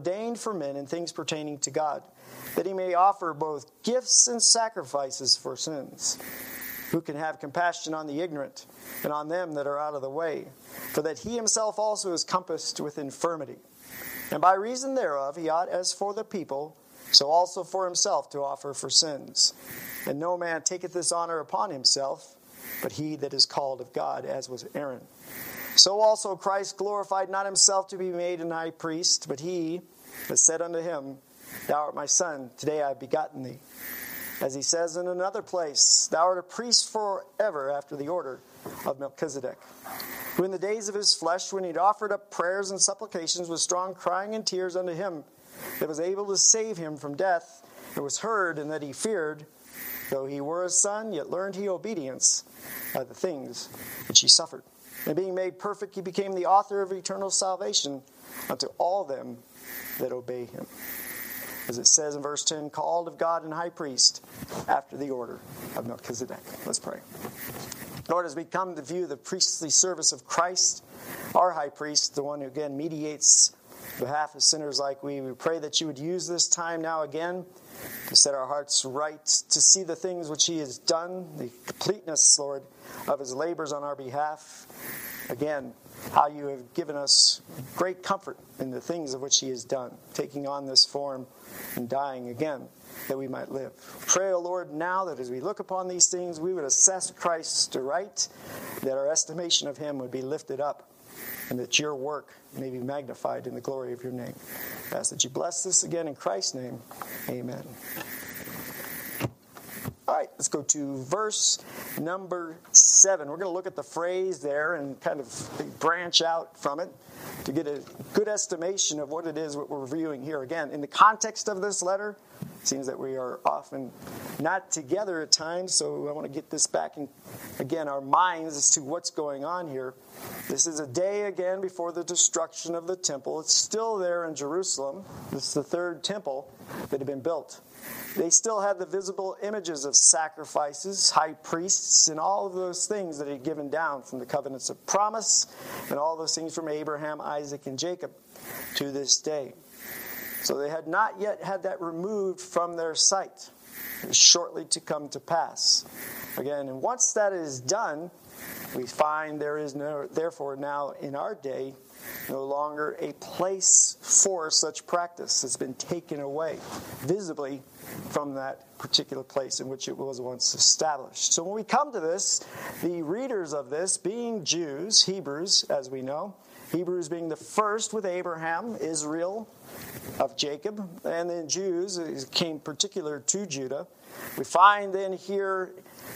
ordained for men in things pertaining to God, that he may offer both gifts and sacrifices for sins, who can have compassion on the ignorant and on them that are out of the way, for that he himself also is compassed with infirmity. And by reason thereof he ought, as for the people, so also for himself to offer for sins. And no man taketh this honor upon himself, but he that is called of God, as was Aaron. So also Christ glorified not himself to be made an high priest, but he that said unto him, Thou art my son, today I have begotten thee. As he says in another place, Thou art a priest forever after the order of Melchizedek, who in the days of his flesh, when he had offered up prayers and supplications with strong crying and tears unto him that was able to save him from death, and was heard, and that he feared, though he were a son, yet learned he obedience by the things which he suffered. And being made perfect, he became the author of eternal salvation unto all them that obey him. As it says in verse 10, called of God and high priest after the order of Melchizedek. Let's pray. Lord, as we come to view the priestly service of Christ, our high priest, the one who again mediates on behalf of sinners like we pray that you would use this time now again to set our hearts right, to see the things which he has done, the completeness, Lord, of his labors on our behalf. Again, how you have given us great comfort in the things of which he has done, taking on this form and dying again, that we might live. Pray, O Lord, now that as we look upon these things, we would assess Christ aright, that our estimation of him would be lifted up, and that your work may be magnified in the glory of your name. I ask that you bless this again in Christ's name. Amen. All right, let's go to verse number 7. We're going to look at the phrase there and kind of branch out from it to get a good estimation of what it is what we're viewing here. Again, in the context of this letter, it seems that we are often not together at times, so I want to get this back in, again, our minds as to what's going on here. This is a day, again, before the destruction of the temple. It's still there in Jerusalem. This is the third temple that had been built. They still had the visible images of sacrifices, high priests, and all of those things that he had given down from the covenants of promise, and all those things from Abraham, Isaac, and Jacob to this day. So they had not yet had that removed from their sight. It was shortly to come to pass. Again, and once that is done, we find there is therefore now in our day no longer a place for such practice. It's been taken away visibly from that particular place in which it was once established. So when we come to this, the readers of this, being Jews, Hebrews, as we know, Hebrews being the first with Abraham, Israel of Jacob, and then Jews, it came particular to Judah. We find then here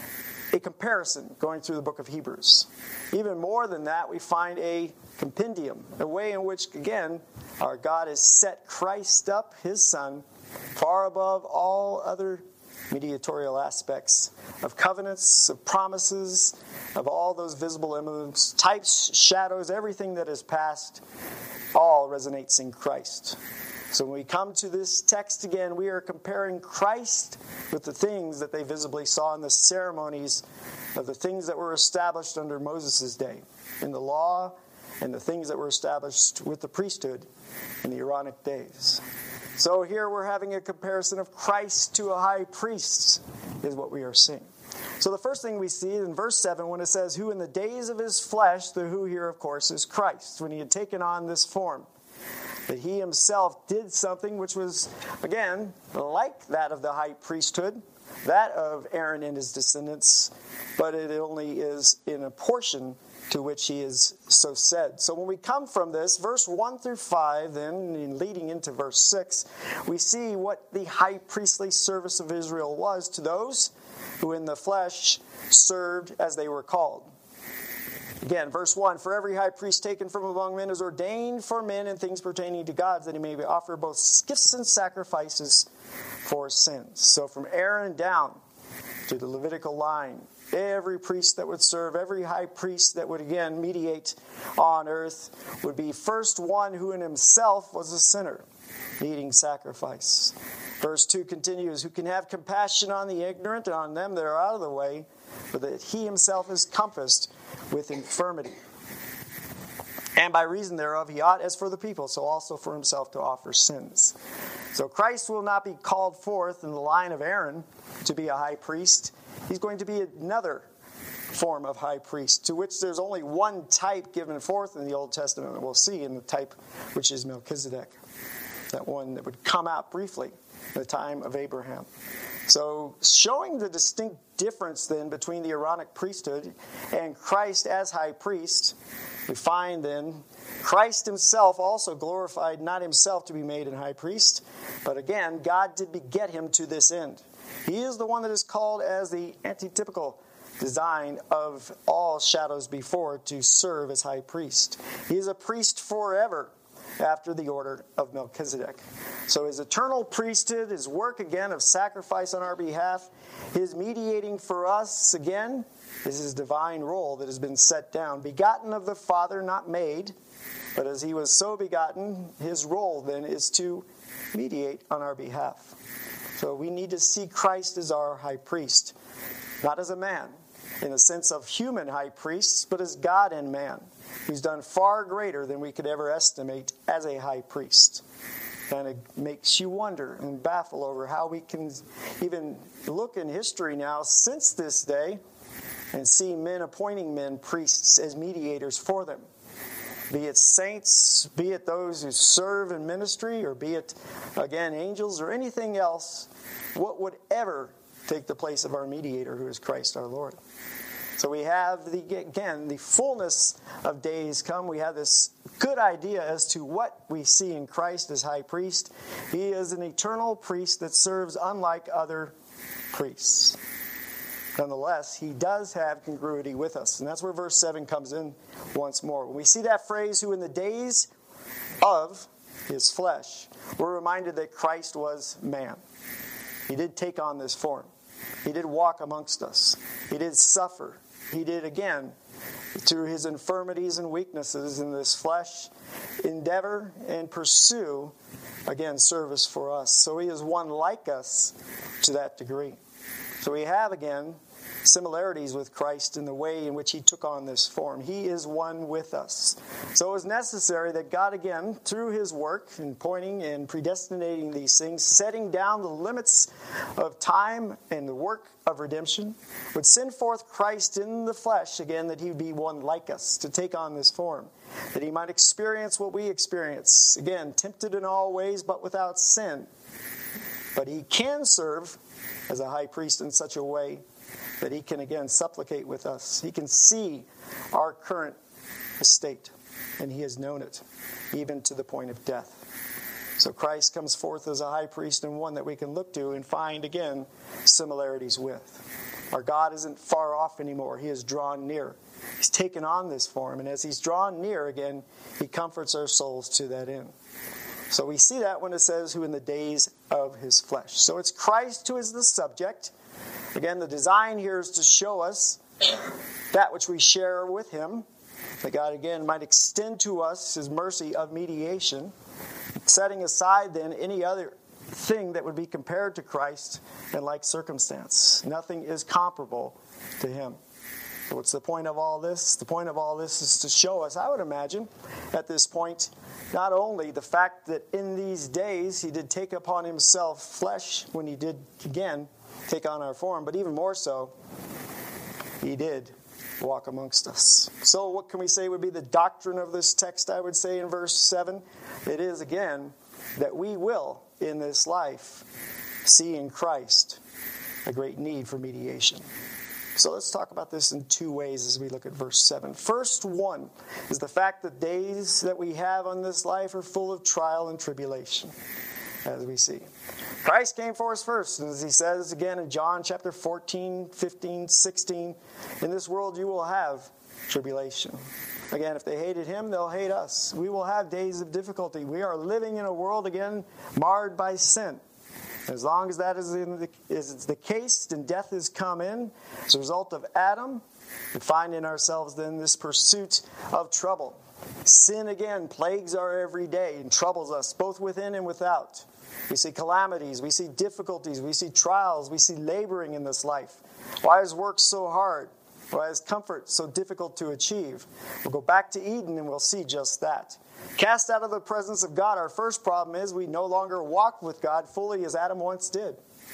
a comparison going through the book of Hebrews. Even more than that, we find a compendium, a way in which, again, our God has set Christ up, his Son, far above all other mediatorial aspects of covenants, of promises, of all those visible elements, types, shadows, everything that is past, all resonates in Christ. So when we come to this text again, we are comparing Christ with the things that they visibly saw in the ceremonies of the things that were established under Moses' day, in the law, and the things that were established with the priesthood in the Aaronic days. So here we're having a comparison of Christ to a high priest, is what we are seeing. So the first thing we see in verse 7 when it says, who in the days of his flesh, the who here, of course, is Christ, when he had taken on this form. That he himself did something which was, again, like that of the high priesthood, that of Aaron and his descendants, but it only is in a portion to which he is so said. So when we come from this, verse 1 through 5, then leading into verse 6, we see what the high priestly service of Israel was to those who in the flesh served as they were called. Again, verse 1, for every high priest taken from among men is ordained for men in things pertaining to God, that he may offer both gifts and sacrifices for sins. So from Aaron down to the Levitical line, every priest that would serve, every high priest that would again mediate on earth would be first one who in himself was a sinner, needing sacrifice. Verse 2 continues, who can have compassion on the ignorant and on them that are out of the way, but that he himself is compassed with infirmity. And by reason thereof he ought, as for the people, so also for himself to offer sins. So Christ will not be called forth in the line of Aaron to be a high priest. He's going to be another form of high priest, to which there's only one type given forth in the Old Testament that we'll see, in the type which is Melchizedek. That one that would come out briefly in the time of Abraham. So showing the distinct difference then between the Aaronic priesthood and Christ as high priest, we find then Christ himself also glorified not himself to be made an high priest, but again, God did beget him to this end. He is the one that is called as the antitypical design of all shadows before to serve as high priest. He is a priest forever after the order of Melchizedek. So his eternal priesthood, his work again of sacrifice on our behalf, his mediating for us again, is his divine role that has been set down. Begotten of the Father, not made, but as he was so begotten, his role then is to mediate on our behalf. So we need to see Christ as our high priest, not as a man, in the sense of human high priests, but as God and man, who's done far greater than we could ever estimate as a high priest. Kind of makes you wonder and baffle over how we can even look in history now since this day and see men appointing men priests as mediators for them. Be it saints, be it those who serve in ministry, or be it, again, angels or anything else, what would ever take the place of our mediator, who is Christ our Lord. So we have, the fullness of days come. We have this good idea as to what we see in Christ as high priest. He is an eternal priest that serves unlike other priests. Nonetheless, he does have congruity with us. And that's where verse 7 comes in once more. When we see that phrase, who in the days of his flesh, we're reminded that Christ was man. He did take on this form. He did walk amongst us. He did suffer. He did, again, through his infirmities and weaknesses in this flesh, endeavor and pursue, again, service for us. So he is one like us to that degree. So we have, again, similarities with Christ in the way in which he took on this form. He is one with us. So it was necessary that God, again, through his work in pointing and predestinating these things, setting down the limits of time and the work of redemption, would send forth Christ in the flesh, again, that he would be one like us, to take on this form, that he might experience what we experience. Again, tempted in all ways, but without sin. But he can serve as a high priest in such a way that he can, again, supplicate with us. He can see our current estate, and he has known it, even to the point of death. So Christ comes forth as a high priest, and one that we can look to and find, again, similarities with. Our God isn't far off anymore. He is drawn near. He's taken on this form, and as he's drawn near again, he comforts our souls to that end. So we see that when it says, who in the days of his flesh. So it's Christ who is the subject. Again, the design here is to show us that which we share with him, that God, again, might extend to us his mercy of mediation, setting aside then any other thing that would be compared to Christ in like circumstance. Nothing is comparable to him. So what's the point of all this? The point of all this is to show us, I would imagine, at this point, not only the fact that in these days he did take upon himself flesh when he did, again, take on our form, but even more so, he did walk amongst us. So what can we say would be the doctrine of this text, I would say, in verse 7? It is, again, that we will, in this life, see in Christ a great need for mediation. So let's talk about this in two ways as we look at verse 7. First one is the fact that days that we have on this life are full of trial and tribulation, as we see. Christ came for us first, and as he says again in John chapter 14, 15, 16, in this world you will have tribulation. Again, if they hated him, they'll hate us. We will have days of difficulty. We are living in a world, again, marred by sin. As long as that is the case, then death has come in. As a result of Adam, we find in ourselves then this pursuit of trouble. Sin, again, plagues our every day and troubles us, both within and without. We see calamities, we see difficulties, we see trials, we see laboring in this life. Why is work so hard? Why is comfort so difficult to achieve? We'll go back to Eden and we'll see just that. Cast out of the presence of God, our first problem is we no longer walk with God fully as Adam once did.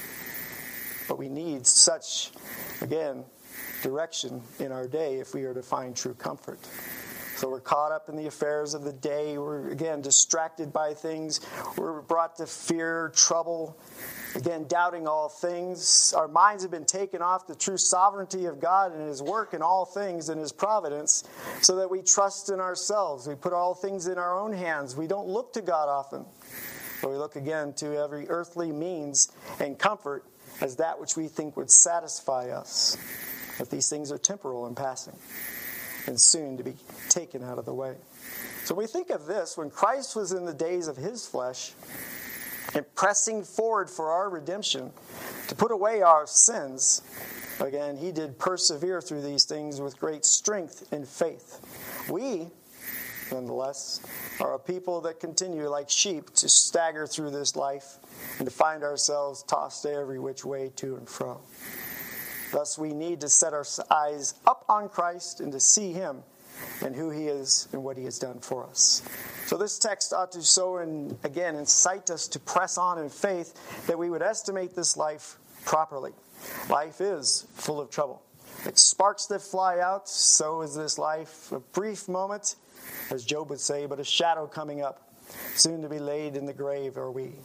But we need such, again, direction in our day if we are to find true comfort. So we're caught up in the affairs of the day. We're, again, distracted by things. We're brought to fear, trouble, again, doubting all things. Our minds have been taken off the true sovereignty of God and His work in all things and His providence, so that we trust in ourselves. We put all things in our own hands. We don't look to God often, but we look again to every earthly means and comfort as that which we think would satisfy us. But these things are temporal and passing, and soon to be taken out of the way. So we think of this, when Christ was in the days of His flesh, and pressing forward for our redemption, to put away our sins, again, He did persevere through these things with great strength and faith. We, nonetheless, are a people that continue like sheep to stagger through this life and to find ourselves tossed every which way to and fro. Thus, we need to set our eyes up on Christ and to see Him and who He is and what He has done for us. So this text ought to again, incite us to press on in faith, that we would estimate this life properly. Life is full of trouble. Like sparks that fly out, so is this life. A brief moment, as Job would say, but a shadow coming up. Soon to be laid in the grave are we.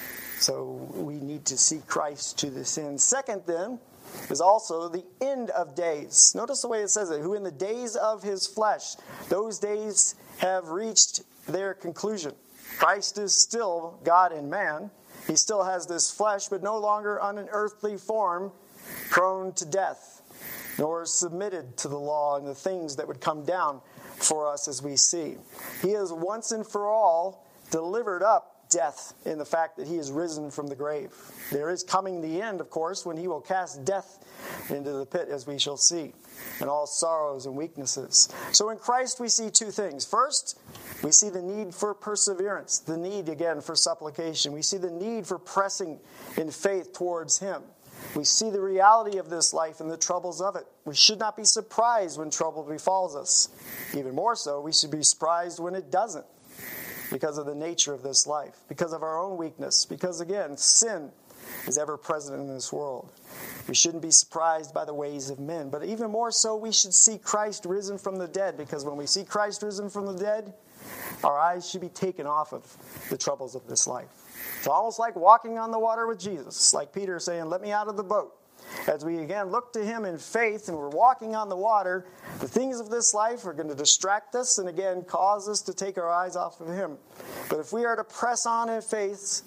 So we need to see Christ to this end. Second, then, is also the end of days. Notice the way it says it. Who in the days of His flesh, those days have reached their conclusion. Christ is still God and man. He still has this flesh, but no longer on an earthly form, prone to death, nor submitted to the law and the things that would come down for us as we see. He has once and for all delivered up death in the fact that He is risen from the grave. There is coming the end, of course, when He will cast death into the pit, as we shall see, and all sorrows and weaknesses. So in Christ we see two things. First, we see the need for perseverance, the need, again, for supplication. We see the need for pressing in faith towards Him. We see the reality of this life and the troubles of it. We should not be surprised when trouble befalls us. Even more so, we should be surprised when it doesn't, because of the nature of this life, because of our own weakness, because, again, sin is ever present in this world. We shouldn't be surprised by the ways of men, but even more so, we should see Christ risen from the dead, because when we see Christ risen from the dead, our eyes should be taken off of the troubles of this life. It's almost like walking on the water with Jesus, like Peter saying, "Let me out of the boat." As we again look to Him in faith and we're walking on the water, the things of this life are going to distract us and again cause us to take our eyes off of Him. But if we are to press on in faith,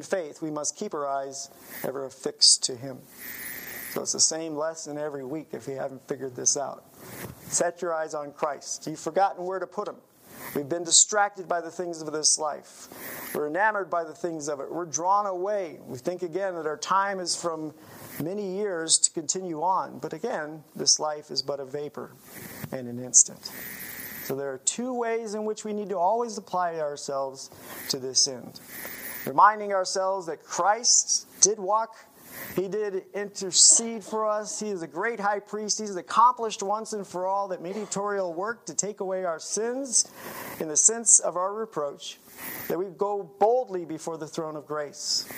we must keep our eyes ever affixed to Him. So it's the same lesson every week if you haven't figured this out. Set your eyes on Christ. You've forgotten where to put Him. We've been distracted by the things of this life. We're enamored by the things of it. We're drawn away. We think again that our time is from many years to continue on. But again, this life is but a vapor and an instant. So there are two ways in which we need to always apply ourselves to this end. Reminding ourselves that Christ did walk. He did intercede for us. He is a great high priest. He's accomplished once and for all that mediatorial work to take away our sins in the sense of our reproach, that we go boldly before the throne of grace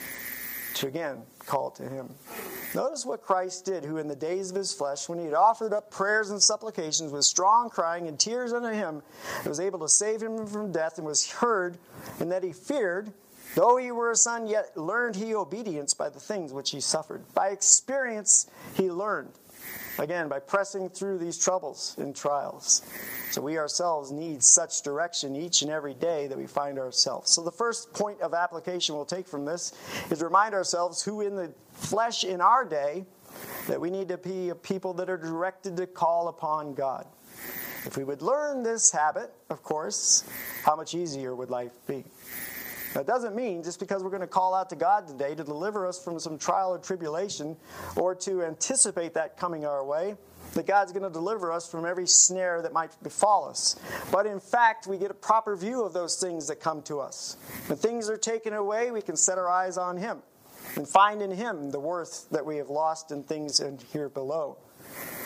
to again call to Him. Notice what Christ did, who in the days of His flesh, when He had offered up prayers and supplications with strong crying and tears unto Him, was able to save him from death, and was heard, and that He feared, though He were a son, yet learned He obedience by the things which He suffered. By experience He learned, again, by pressing through these troubles and trials. So we ourselves need such direction each and every day that we find ourselves. So the first point of application we'll take from this is remind ourselves who in the flesh in our day, that we need to be a people that are directed to call upon God. If we would learn this habit, of course, how much easier would life be? That doesn't mean just because we're going to call out to God today to deliver us from some trial or tribulation, or to anticipate that coming our way, that God's going to deliver us from every snare that might befall us. But in fact, we get a proper view of those things that come to us. When things are taken away, we can set our eyes on Him and find in Him the worth that we have lost in things in here below.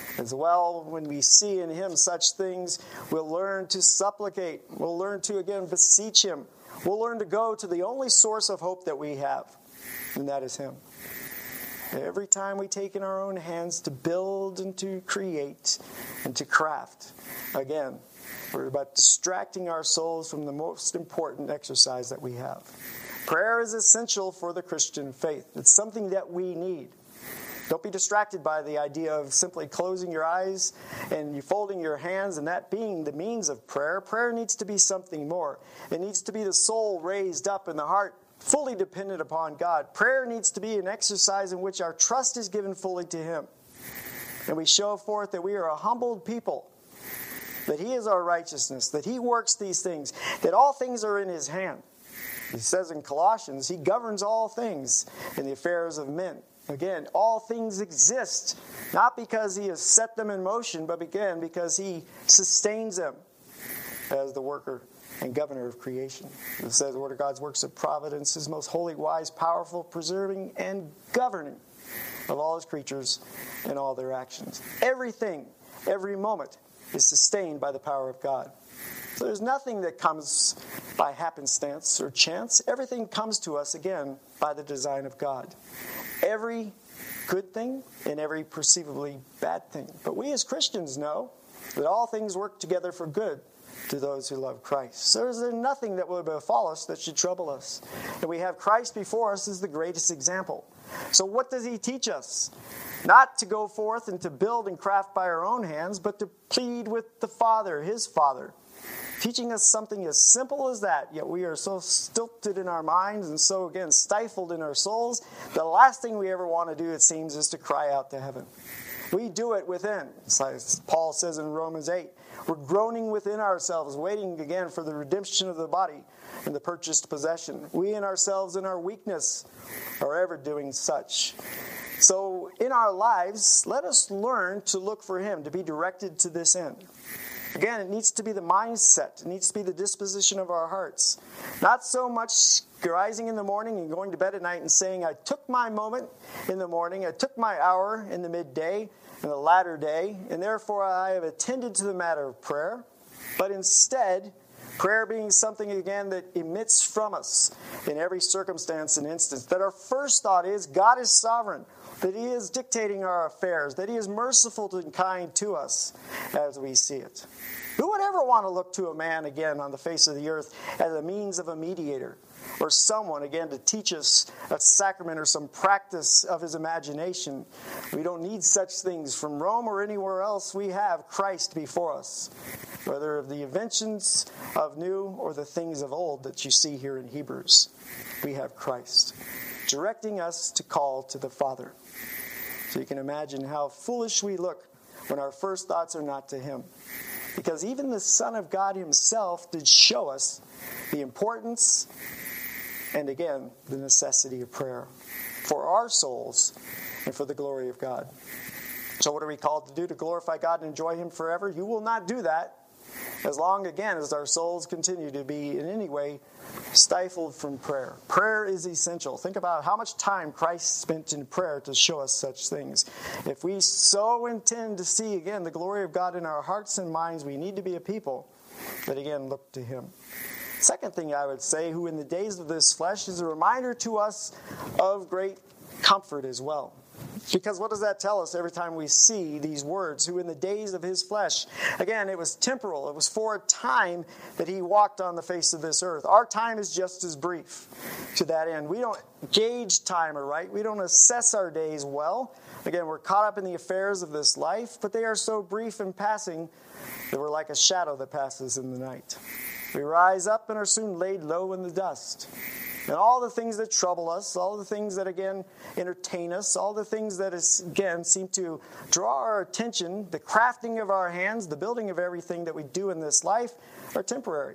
As well, when we see in him such things, we'll learn to supplicate. We'll learn to, again, beseech him. We'll learn to go to the only source of hope that we have, and that is him. Every time we take in our own hands to build and to create and to craft, again, we're about distracting our souls from the most important exercise that we have. Prayer is essential for the Christian faith. It's something that we need. Don't be distracted by the idea of simply closing your eyes and you folding your hands and that being the means of prayer. Prayer needs to be something more. It needs to be the soul raised up and the heart fully dependent upon God. Prayer needs to be an exercise in which our trust is given fully to him. And we show forth that we are a humbled people, that he is our righteousness, that he works these things, that all things are in his hand. He says in Colossians, he governs all things in the affairs of men. Again, all things exist, not because he has set them in motion, but again, because he sustains them as the worker and governor of creation. It says the word of God's works of providence is most holy, wise, powerful, preserving, and governing of all his creatures and all their actions. Everything, every moment, is sustained by the power of God. So there's nothing that comes by happenstance or chance. Everything comes to us, again, by the design of God. Every good thing and every perceivably bad thing. But we as Christians know that all things work together for good to those who love Christ. So there's nothing that will befall us that should trouble us. And we have Christ before us as the greatest example. So what does he teach us? Not to go forth and to build and craft by our own hands, but to plead with the Father, his Father. Teaching us something as simple as that, yet we are so stilted in our minds and so, again, stifled in our souls. The last thing we ever want to do, it seems, is to cry out to heaven. We do it within. It's like Paul says in Romans 8, we're groaning within ourselves, waiting again for the redemption of the body and the purchased possession. We in ourselves, in our weakness, are ever doing such. So in our lives, let us learn to look for him, to be directed to this end. Again, it needs to be the mindset. It needs to be the disposition of our hearts. Not so much rising in the morning and going to bed at night and saying, I took my moment in the morning, I took my hour in the midday and the latter day, and therefore I have attended to the matter of prayer. But instead, prayer being something, again, that emits from us in every circumstance and instance. That our first thought is, God is sovereign. That he is dictating our affairs, that he is merciful and kind to us as we see it. Who would ever want to look to a man, again, on the face of the earth as a means of a mediator? Or someone, again, to teach us a sacrament or some practice of his imagination? We don't need such things. From Rome or anywhere else, we have Christ before us. Whether of the inventions of new or the things of old that you see here in Hebrews, we have Christ, directing us to call to the Father. So you can imagine how foolish we look when our first thoughts are not to him. Because even the Son of God himself did show us the importance and, again, the necessity of prayer for our souls and for the glory of God. So what are we called to do? To glorify God and enjoy him forever? You will not do that as long, again, as our souls continue to be in any way stifled from prayer. Prayer is essential. Think about how much time Christ spent in prayer to show us such things. If we so intend to see, again, the glory of God in our hearts and minds, we need to be a people that, again, look to him. Second thing I would say, who in the days of this flesh, is a reminder to us of great comfort as well. Because what does that tell us every time we see these words? Who in the days of his flesh. Again, it was temporal. It was for a time that he walked on the face of this earth. Our time is just as brief to that end. We don't gauge time aright. We don't assess our days well. Again, we're caught up in the affairs of this life, but they are so brief and passing that we're like a shadow that passes in the night. We rise up and are soon laid low in the dust. And all the things that trouble us, all the things that, again, entertain us, all the things that, again, seem to draw our attention, the crafting of our hands, the building of everything that we do in this life, are temporary.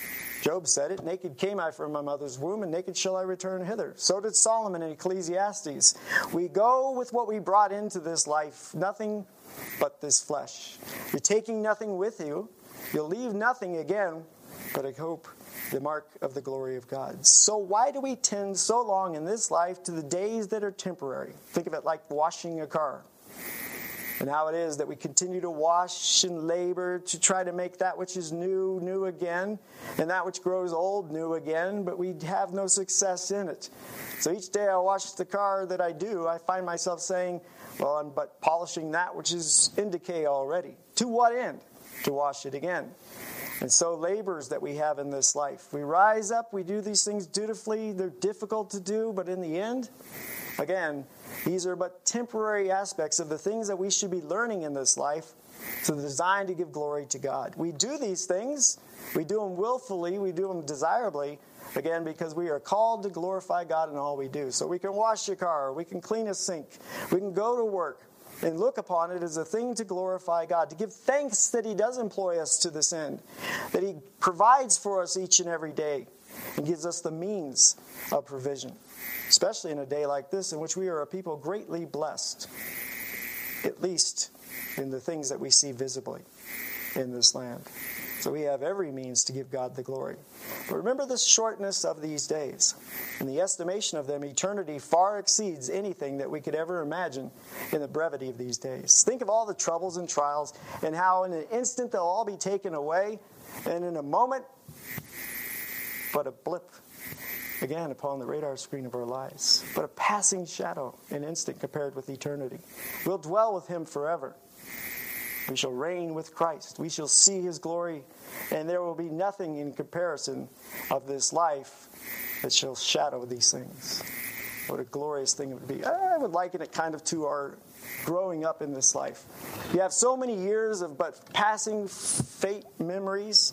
Job said it, naked came I from my mother's womb, and naked shall I return hither. So did Solomon in Ecclesiastes. We go with what we brought into this life, nothing but this flesh. You're taking nothing with you. You'll leave nothing, again, but I hope the mark of the glory of God. So why do we tend so long in this life to the days that are temporary? Think of it like washing a car. And how it is that we continue to wash and labor to try to make that which is new, new again, and that which grows old, new again, but we have no success in it. So each day I wash the car that I do, I find myself saying, well, I'm but polishing that which is in decay already. To what end? To wash it again. And so labors that we have in this life. We rise up, we do these things dutifully, they're difficult to do, but in the end, again, these are but temporary aspects of the things that we should be learning in this life, so they're designed to give glory to God. We do these things, we do them willfully, we do them desirably, again, because we are called to glorify God in all we do. So we can wash your car, we can clean a sink, we can go to work, and look upon it as a thing to glorify God, to give thanks that He does employ us to this end, that He provides for us each and every day, and gives us the means of provision. Especially in a day like this in which we are a people greatly blessed, at least in the things that we see visibly in this land. So we have every means to give God the glory. But remember the shortness of these days. In the estimation of them, eternity far exceeds anything that we could ever imagine in the brevity of these days. Think of all the troubles and trials and how in an instant they'll all be taken away, and in a moment, but a blip again upon the radar screen of our lives, but a passing shadow, an instant compared with eternity. We'll dwell with Him forever. We shall reign with Christ. We shall see His glory, and there will be nothing in comparison of this life that shall shadow these things. What a glorious thing it would be. I would liken it kind of to our growing up in this life. You have so many years of but passing fate memories,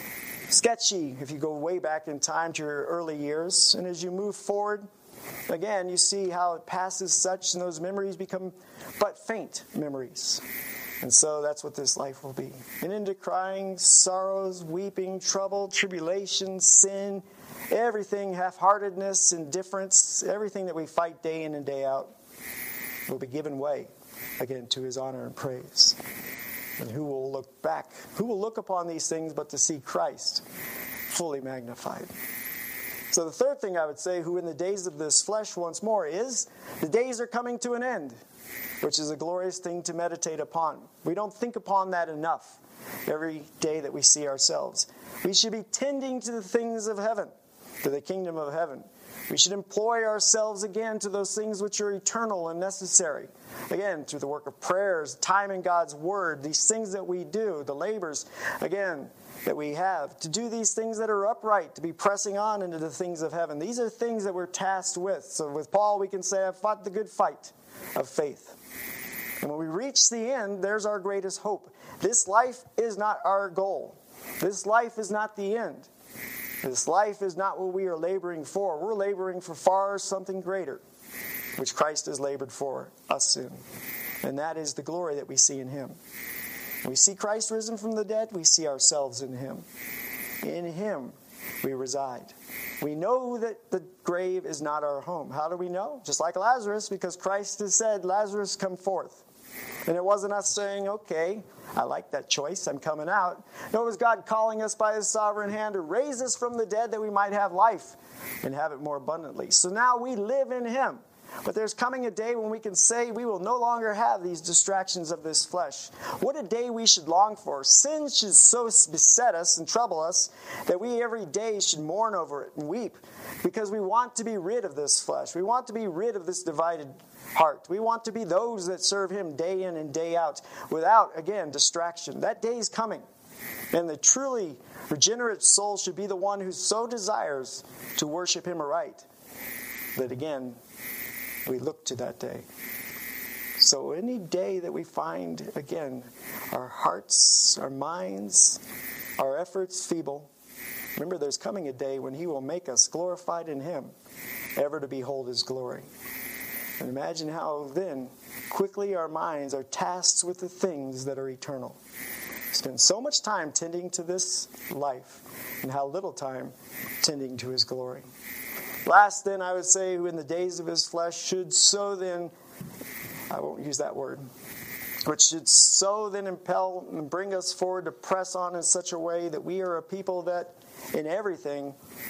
sketchy if you go way back in time to your early years. And as you move forward, again, you see how it passes such, and those memories become but faint memories. And so that's what this life will be. And into crying, sorrows, weeping, trouble, tribulation, sin, everything, half-heartedness, indifference, everything that we fight day in and day out will be given way, again, to His honor and praise. And who will look back? Who will look upon these things but to see Christ fully magnified? So the third thing I would say, who in the days of this flesh once more, is the days are coming to an end, which is a glorious thing to meditate upon. We don't think upon that enough every day that we see ourselves. We should be tending to the things of heaven, to the kingdom of heaven. We should employ ourselves again to those things which are eternal and necessary. Again, through the work of prayers, time in God's Word, these things that we do, the labors, again, that we have, to do these things that are upright, to be pressing on into the things of heaven. These are things that we're tasked with. So with Paul, we can say, I've fought the good fight of faith. And when we reach the end, there's our greatest hope. This life is not our goal. This life is not the end. This life is not what we are laboring for. We're laboring for far something greater, which Christ has labored for us in. And that is the glory that we see in Him. When we see Christ risen from the dead, we see ourselves in Him. In Him we reside. We know that the grave is not our home. How do we know? Just like Lazarus, because Christ has said, Lazarus, come forth. And it wasn't us saying, okay, I like that choice, I'm coming out. No, it was God calling us by His sovereign hand to raise us from the dead that we might have life and have it more abundantly. So now we live in Him. But there's coming a day when we can say we will no longer have these distractions of this flesh. What a day we should long for. Sin should so beset us and trouble us that we every day should mourn over it and weep, because we want to be rid of this flesh. We want to be rid of this divided heart. We want to be those that serve Him day in and day out without, again, distraction. That day is coming. And the truly regenerate soul should be the one who so desires to worship Him aright that, again, we look to that day. So any day that we find, again, our hearts, our minds, our efforts feeble, remember there's coming a day when He will make us glorified in Him, ever to behold His glory. And imagine how then quickly our minds are tasked with the things that are eternal. Spend so much time tending to this life, and how little time tending to His glory. Last, then, I would say, who in the days of his flesh should so then, I won't use that word, which should so then impel and bring us forward to press on in such a way that we are a people that in everything,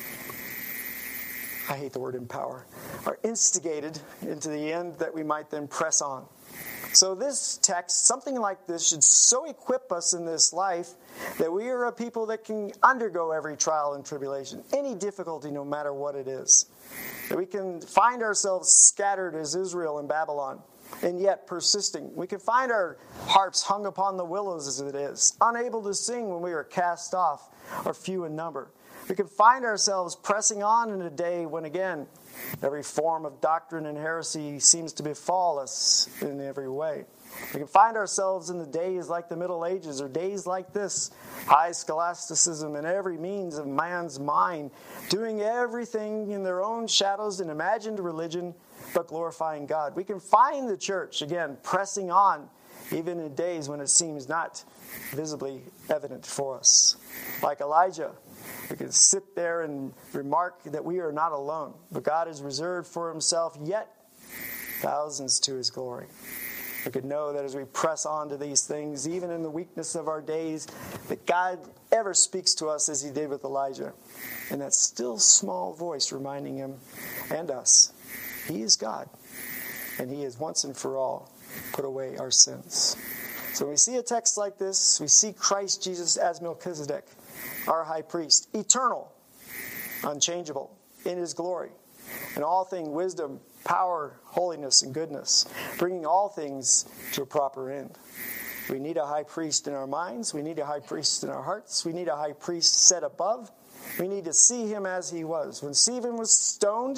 I hate the word empower, are instigated into the end that we might then press on. So this text, something like this, should so equip us in this life that we are a people that can undergo every trial and tribulation, any difficulty, no matter what it is. That we can find ourselves scattered as Israel in Babylon, and yet persisting. We can find our harps hung upon the willows as it is, unable to sing when we are cast off or few in number. We can find ourselves pressing on in a day when, again, every form of doctrine and heresy seems to befall us in every way. We can find ourselves in the days like the Middle Ages or days like this, high scholasticism and every means of man's mind, doing everything in their own shadows and imagined religion, but glorifying God. We can find the church, again, pressing on, even in days when it seems not visibly evident for us. Like Elijah, we can sit there and remark that we are not alone, but God has reserved for himself yet thousands to his glory. We could know that as we press on to these things, even in the weakness of our days, that God ever speaks to us as he did with Elijah. And that still small voice reminding him and us, he is God. And he has once and for all put away our sins. So when we see a text like this, we see Christ Jesus as Melchizedek, our high priest, eternal, unchangeable, in his glory. In all things, wisdom, power, holiness, and goodness, bringing all things to a proper end. We need a high priest in our minds. We need a high priest in our hearts. We need a high priest set above. We need to see him as he was. When Stephen was stoned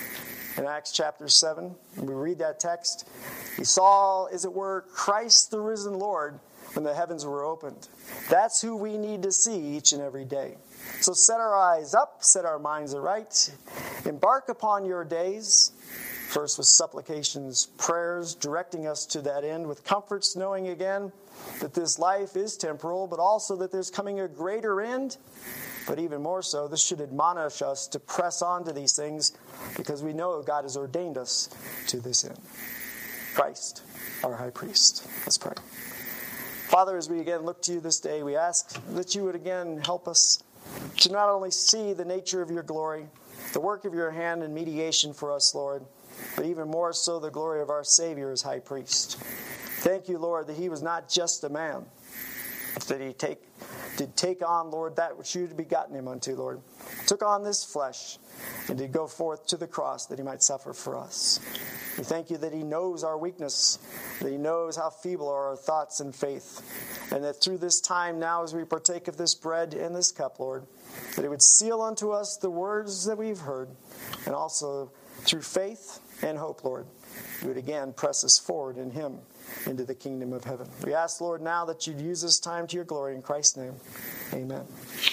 in Acts chapter 7, and we read that text, he saw, as it were, Christ the risen Lord when the heavens were opened. That's who we need to see each and every day. So set our eyes up, set our minds aright, embark upon your days, first with supplications, prayers, directing us to that end, with comforts, knowing again that this life is temporal, but also that there's coming a greater end. But even more so, this should admonish us to press on to these things because we know God has ordained us to this end. Christ, our high priest. Let's pray. Father, as we again look to you this day, we ask that you would again help us to not only see the nature of your glory, the work of your hand in mediation for us, Lord, but even more so the glory of our Savior as high priest. Thank you, Lord, that he was not just a man, but that he did take on, Lord, that which you had begotten him unto, Lord. Took on this flesh and did go forth to the cross that he might suffer for us. We thank you that he knows our weakness, that he knows how feeble are our thoughts and faith, and that through this time now as we partake of this bread and this cup, Lord, that it would seal unto us the words that we've heard, and also through faith and hope, Lord, you would again press us forward in him into the kingdom of heaven. We ask, Lord, now that you'd use this time to your glory in Christ's name. Amen.